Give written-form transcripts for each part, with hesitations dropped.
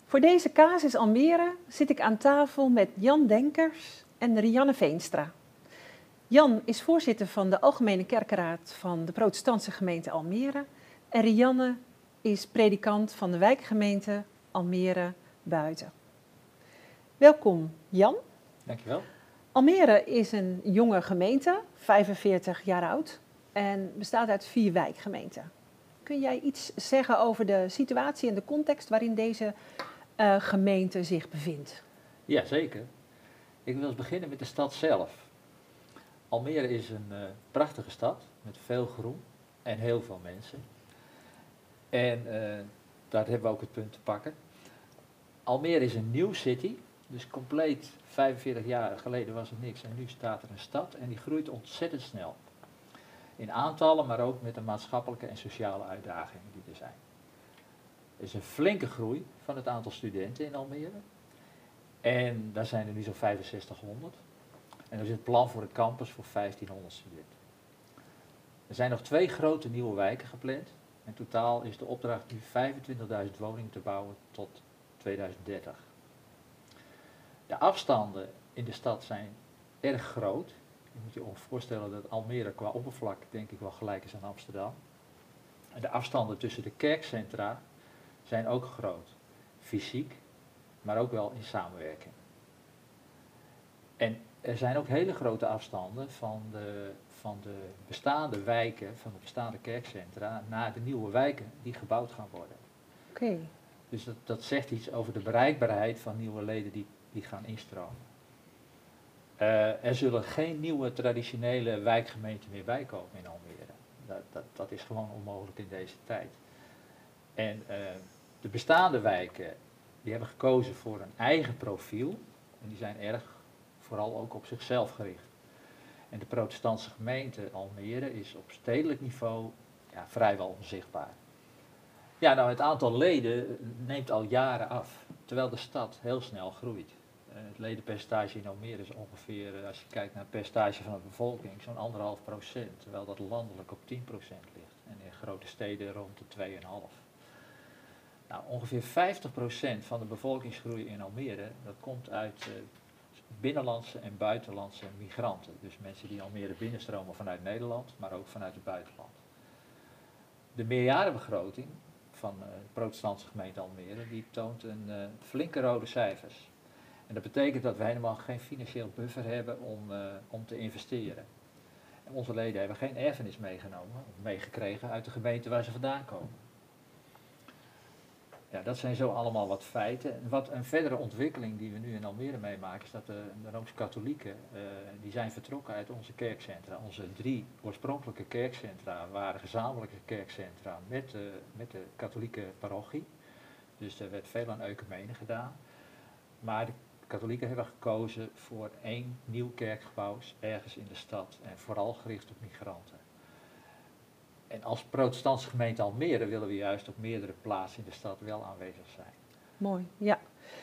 Voor deze Casus Almere zit ik aan tafel met Jan Denkers en Rianne Veenstra. Jan is voorzitter van de Algemene Kerkenraad van de Protestantse gemeente Almere en Rianne is predikant van de wijkgemeente Almere Buiten. Welkom Jan. Dankjewel. Almere is een jonge gemeente, 45 jaar oud en bestaat uit 4 wijkgemeenten. Kun jij iets zeggen over de situatie en de context waarin deze gemeente zich bevindt? Jazeker. Ik wil eens beginnen met de stad zelf. Almere is een prachtige stad met veel groen en heel veel mensen. En daar hebben we ook het punt te pakken. Almere is een nieuw city, dus compleet 45 jaar geleden was er niks en nu staat er een stad en die groeit ontzettend snel. In aantallen, maar ook met de maatschappelijke en sociale uitdagingen die er zijn. Er is een flinke groei van het aantal studenten in Almere. En daar zijn er nu zo'n 6500. En er is het plan voor het campus voor 1500 studenten. Er zijn nog 2 grote nieuwe wijken gepland. In totaal is de opdracht nu 25.000 woningen te bouwen tot 2030. De afstanden in de stad zijn erg groot. Je moet je ongeveer voorstellen dat Almere qua oppervlak denk ik wel gelijk is aan Amsterdam. En de afstanden tussen de kerkcentra zijn ook groot. Fysiek, maar ook wel in samenwerking. En er zijn ook hele grote afstanden van de bestaande wijken, van de bestaande kerkcentra, naar de nieuwe wijken die gebouwd gaan worden. Oké. Dus dat zegt iets over de bereikbaarheid van nieuwe leden die gaan instromen. Er zullen geen nieuwe traditionele wijkgemeenten meer bijkomen in Almere. Dat is gewoon onmogelijk in deze tijd. En de bestaande wijken die hebben gekozen voor een eigen profiel. En die zijn erg vooral ook op zichzelf gericht. En de protestantse gemeente Almere is op stedelijk niveau vrijwel onzichtbaar. Ja, nou het aantal leden neemt al jaren af, terwijl de stad heel snel groeit. Het ledenpercentage in Almere is ongeveer, als je kijkt naar het percentage van de bevolking, zo'n 1,5%, terwijl dat landelijk op 10% ligt. En in grote steden rond de 2,5%. Nou, ongeveer 50% van de bevolkingsgroei in Almere, dat komt uit binnenlandse en buitenlandse migranten. Dus mensen die Almere binnenstromen vanuit Nederland, maar ook vanuit het buitenland. De meerjarenbegroting van de protestantse gemeente Almere, die toont een flinke rode cijfers. En dat betekent dat we helemaal geen financieel buffer hebben om te investeren. En onze leden hebben geen erfenis meegekregen uit de gemeente waar ze vandaan komen. Ja, dat zijn zo allemaal wat feiten. En wat een verdere ontwikkeling die we nu in Almere meemaken, is dat de Rooms-Katholieken, die zijn vertrokken uit onze kerkcentra. Onze 3 oorspronkelijke kerkcentra waren gezamenlijke kerkcentra met de katholieke parochie. Dus er werd veel aan ecumene gedaan. Maar de katholieken hebben gekozen voor 1 nieuw kerkgebouw ergens in de stad en vooral gericht op migranten. En als protestantse gemeente Almere willen we juist op meerdere plaatsen in de stad wel aanwezig zijn. Mooi, ja.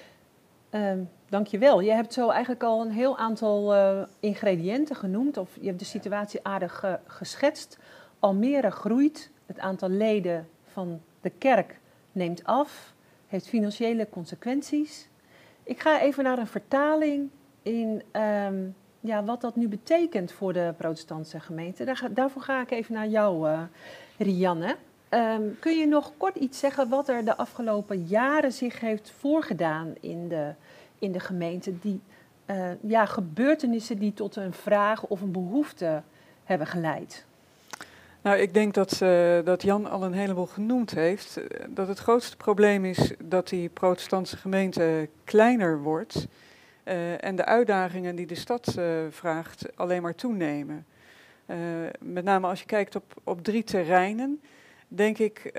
Dankjewel. Je hebt zo eigenlijk al een heel aantal ingrediënten genoemd, of je hebt de situatie aardig geschetst. Almere groeit, het aantal leden van de kerk neemt af, heeft financiële consequenties. Ik ga even naar een vertaling in wat dat nu betekent voor de protestantse gemeente. Daarvoor ga ik even naar jou, Rianne. Kun je nog kort iets zeggen wat er de afgelopen jaren zich heeft voorgedaan in de gemeente? Gebeurtenissen die tot een vraag of een behoefte hebben geleid. Nou, ik denk dat Jan al een heleboel genoemd heeft. Dat het grootste probleem is dat die protestantse gemeente kleiner wordt. En de uitdagingen die de stad vraagt alleen maar toenemen. Met name als je kijkt op 3 terreinen, denk ik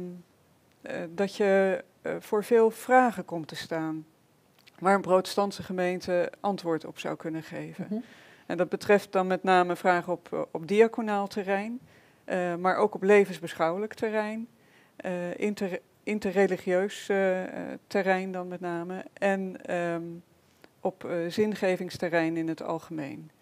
dat je voor veel vragen komt te staan. Waar een protestantse gemeente antwoord op zou kunnen geven. Mm-hmm. En dat betreft dan met name vragen op diaconaal terrein. Maar ook op levensbeschouwelijk terrein, interreligieus terrein dan met name en op zingevingsterrein in het algemeen.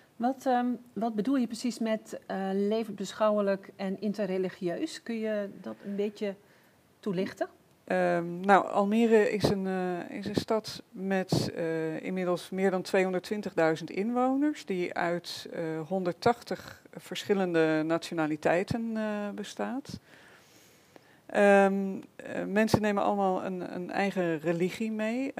Wat bedoel je precies met levensbeschouwelijk en interreligieus? Kun je dat een beetje toelichten? Nou, Almere is een stad met inmiddels meer dan 220.000 inwoners, die uit 180 verschillende nationaliteiten bestaat. Mensen nemen allemaal een eigen religie mee.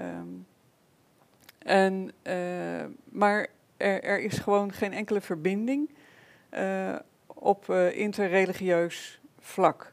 Maar er is gewoon geen enkele verbinding op interreligieus vlak.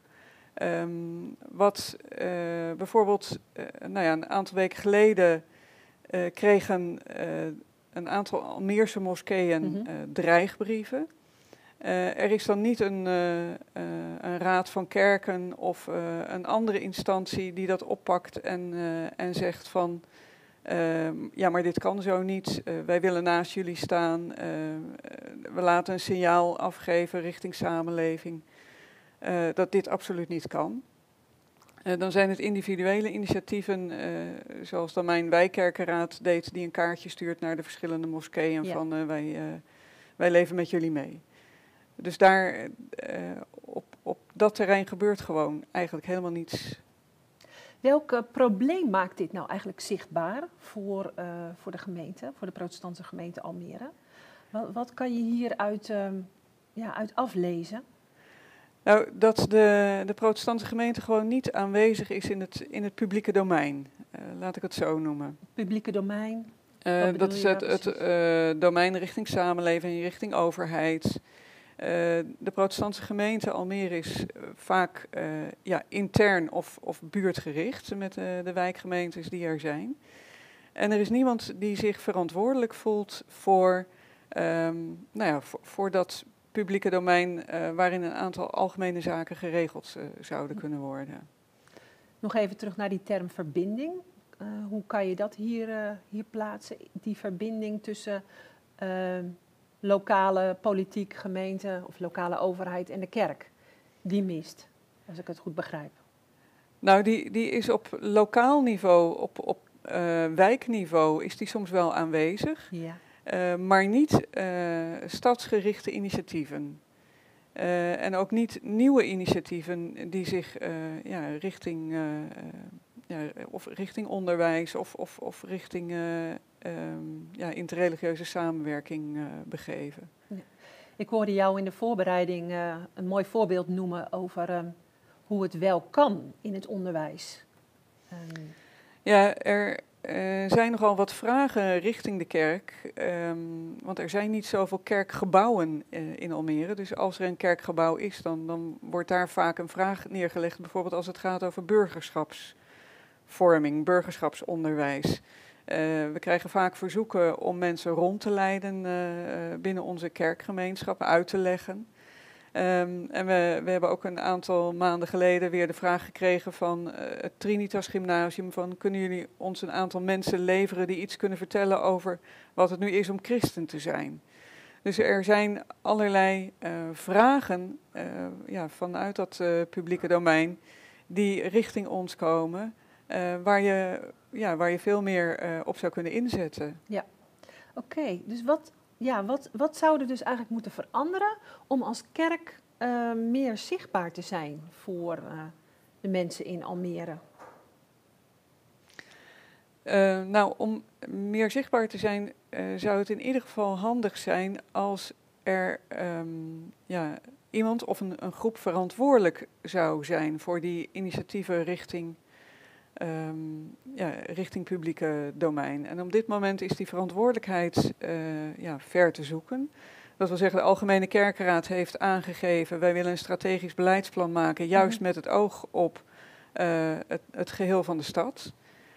Bijvoorbeeld, een aantal weken geleden kregen een aantal Almeerse moskeeën dreigbrieven. Er is dan niet een raad van kerken of een andere instantie die dat oppakt en zegt van, ja, maar dit kan zo niet, wij willen naast jullie staan, we laten een signaal afgeven richting samenleving. Dat dit absoluut niet kan. Dan zijn het individuele initiatieven, zoals dan mijn wijkkerkenraad deed, die een kaartje stuurt naar de verschillende moskeeën van wij leven met jullie mee. Dus daar op dat terrein gebeurt gewoon eigenlijk helemaal niets. Welk probleem maakt dit nou eigenlijk zichtbaar voor de gemeente, voor de protestantse gemeente Almere? Wat kan je hieruit uit aflezen? Nou, dat de protestantse gemeente gewoon niet aanwezig is in het publieke domein. Laat ik het zo noemen. Publieke domein? Dat is het domein richting samenleving, richting overheid. De protestantse gemeente Almere is vaak intern of buurtgericht met de wijkgemeentes die er zijn. En er is niemand die zich verantwoordelijk voelt voor dat publieke domein waarin een aantal algemene zaken geregeld zouden kunnen worden. Nog even terug naar die term verbinding. Hoe kan je dat hier plaatsen? Die verbinding tussen lokale politiek, gemeente of lokale overheid en de kerk. Die mist, als ik het goed begrijp. Nou, die is op lokaal niveau, op wijkniveau is die soms wel aanwezig. Ja. Maar niet stadsgerichte initiatieven. En ook niet nieuwe initiatieven die zich richting onderwijs of richting interreligieuze samenwerking begeven. Ja. Ik hoorde jou in de voorbereiding een mooi voorbeeld noemen over hoe het wel kan in het onderwijs. Ja, er zijn nogal wat vragen richting de kerk, want er zijn niet zoveel kerkgebouwen in Almere. Dus als er een kerkgebouw is, dan wordt daar vaak een vraag neergelegd, bijvoorbeeld als het gaat over burgerschapsvorming, burgerschapsonderwijs. We krijgen vaak verzoeken om mensen rond te leiden binnen onze kerkgemeenschappen, uit te leggen. En we hebben ook een aantal maanden geleden weer de vraag gekregen van het Trinitas Gymnasium van kunnen jullie ons een aantal mensen leveren die iets kunnen vertellen over wat het nu is om christen te zijn. Dus er zijn allerlei vragen vanuit dat publieke domein die richting ons komen waar je veel meer op zou kunnen inzetten. Ja, oké. Dus wat zou er dus eigenlijk moeten veranderen om als kerk meer zichtbaar te zijn voor de mensen in Almere? Om meer zichtbaar te zijn zou het in ieder geval handig zijn als er iemand of een groep verantwoordelijk zou zijn voor die initiatieven richting publieke domein. En op dit moment is die verantwoordelijkheid ver te zoeken. Dat wil zeggen, de Algemene Kerkenraad heeft aangegeven, wij willen een strategisch beleidsplan maken, juist met het oog op het geheel van de stad.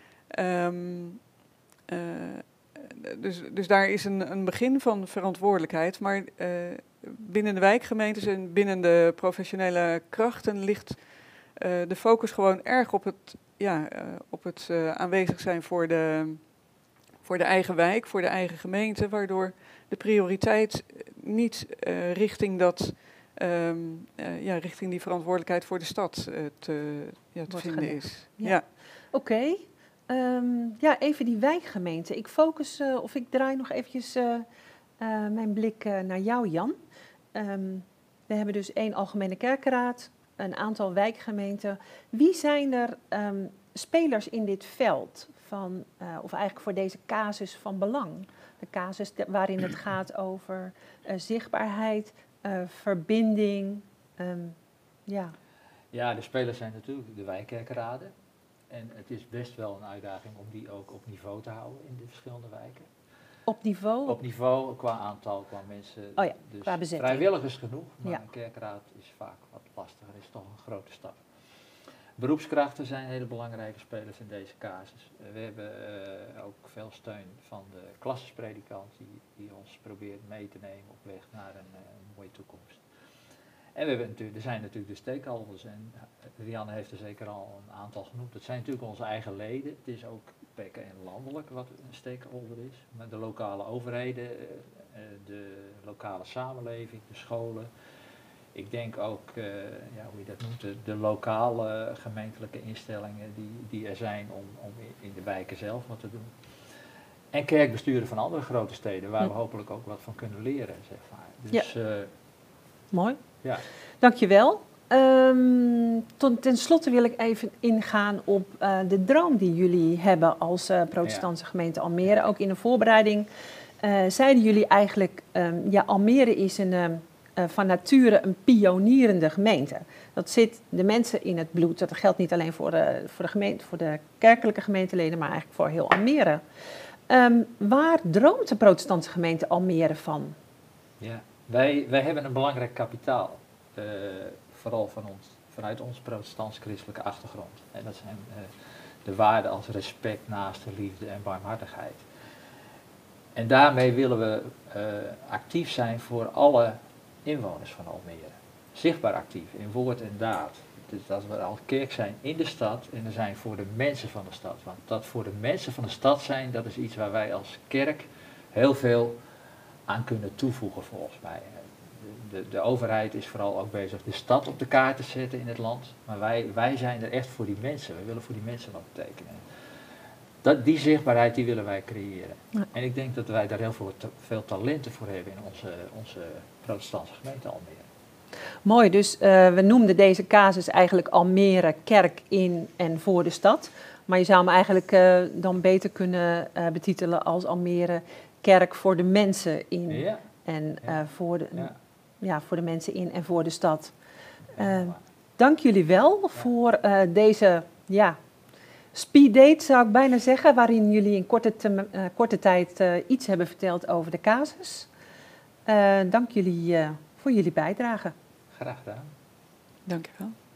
Dus daar is een begin van verantwoordelijkheid, maar binnen de wijkgemeentes en binnen de professionele krachten ligt de focus gewoon erg op het aanwezig zijn voor de eigen wijk, voor de eigen gemeente, waardoor de prioriteit niet richting die verantwoordelijkheid voor de stad te vinden is. Ja. Oké. Even die wijkgemeente. Ik draai nog eventjes mijn blik naar jou, Jan. We hebben dus 1 Algemene Kerkenraad, een aantal wijkgemeenten. Wie zijn er spelers in dit veld, of eigenlijk voor deze casus van belang? De casus waarin het gaat over zichtbaarheid, verbinding. Ja. Ja, de spelers zijn natuurlijk de wijkkerkraden. En het is best wel een uitdaging om die ook op niveau te houden in de verschillende wijken. Op niveau? Op niveau qua aantal, qua mensen. Oh ja, dus qua bezetting. vrijwilligers genoeg, maar Ja. een kerkraad is vaak wat lastiger, is toch een grote stap. Beroepskrachten zijn hele belangrijke spelers in deze casus. We hebben ook veel steun van de klassespredikant die ons probeert mee te nemen op weg naar een mooie toekomst. En er zijn natuurlijk de stakeholders en Rianne heeft er zeker al een aantal genoemd. Dat zijn natuurlijk onze eigen leden. Het is ook PKN landelijk wat een stakeholder is. Met de lokale overheden, de lokale samenleving, de scholen. Ik denk ook, hoe je dat noemt, de lokale gemeentelijke instellingen die er zijn om in de wijken zelf wat te doen. En kerkbesturen van andere grote steden waar we hopelijk ook wat van kunnen leren, zeg maar. Dus, Mooi. Ja. Dankjewel. Ten slotte wil ik even ingaan op de droom die jullie hebben als protestantse gemeente Almere. Ook in de voorbereiding zeiden jullie eigenlijk, Almere is van nature een pionierende gemeente. Dat zit de mensen in het bloed. Dat geldt niet alleen voor de gemeente, voor de kerkelijke gemeenteleden, maar eigenlijk voor heel Almere. Waar droomt de protestantse gemeente Almere van? Ja, wij hebben een belangrijk kapitaal. Vooral vanuit onze protestants-christelijke achtergrond. En dat zijn de waarden als respect, naaste liefde en barmhartigheid. En daarmee willen we actief zijn voor alle inwoners van Almere. Zichtbaar actief, in woord en daad. Dus dat we al kerk zijn in de stad en er zijn voor de mensen van de stad. Want dat voor de mensen van de stad zijn, dat is iets waar wij als kerk heel veel aan kunnen toevoegen volgens mij. De overheid is vooral ook bezig de stad op de kaart te zetten in het land. Maar wij zijn er echt voor die mensen. We willen voor die mensen wat betekenen. Die zichtbaarheid die willen wij creëren. Ja. En ik denk dat wij daar heel veel talenten voor hebben in onze protestantse gemeente Almere. Mooi, dus we noemden deze casus eigenlijk Almere kerk in en voor de stad. Maar je zou hem eigenlijk dan beter kunnen betitelen als Almere kerk voor de mensen in. Ja. En voor de mensen in en voor de stad. Dank jullie wel voor deze speeddate, zou ik bijna zeggen, waarin jullie in korte tijd iets hebben verteld over de casus. Dank jullie voor jullie bijdrage. Graag gedaan. Dank je wel.